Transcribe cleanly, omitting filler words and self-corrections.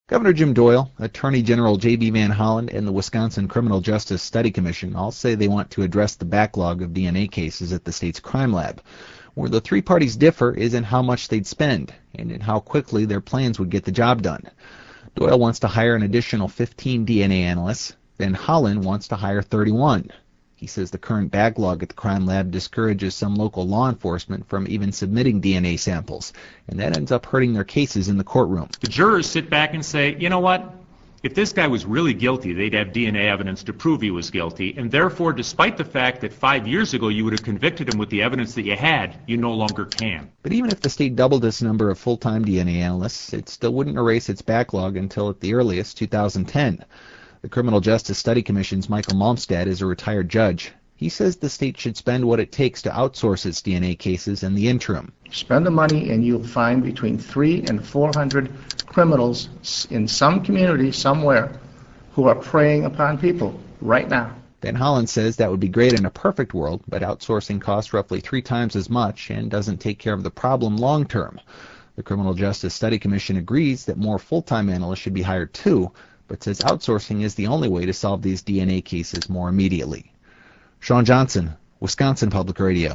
Governor Jim Doyle, Attorney General J.B. Van Hollen, and the Wisconsin Criminal Justice Study Commission all say they want to address the backlog of DNA cases at the state's crime lab. Where the three parties differ is in how much they'd spend and in how quickly their plans would get the job done. Doyle wants to hire an additional 15 DNA analysts. Van Hollen wants to hire 31. He says the current backlog at the crime lab discourages some local law enforcement from even submitting DNA samples, and that ends up hurting their cases in the courtroom. The jurors sit back and say, you know what? If this guy was really guilty, they'd have DNA evidence to prove he was guilty, and therefore, despite the fact that 5 years ago you would have convicted him with the evidence that you had, you no longer can. But even if the state doubled its number of full-time DNA analysts, it still wouldn't erase its backlog until at the earliest 2010. The Criminal Justice Study Commission's Michael Malmstad is a retired judge. He says the state should spend what it takes to outsource its DNA cases in the interim. Spend the money and you'll find between 300 and 400 criminals in some community somewhere who are preying upon people right now. Van Hollen says that would be great in a perfect world, but outsourcing costs roughly 3 times as much and doesn't take care of the problem long term. The Criminal Justice Study Commission agrees that more full-time analysts should be hired too, but says outsourcing is the only way to solve these DNA cases more immediately. Sean Johnson, Wisconsin Public Radio.